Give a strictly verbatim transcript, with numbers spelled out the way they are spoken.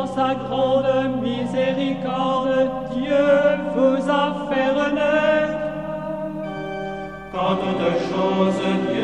sa grande miséricorde, Dieu vous a fait renaître. Quand toutes choses Dieu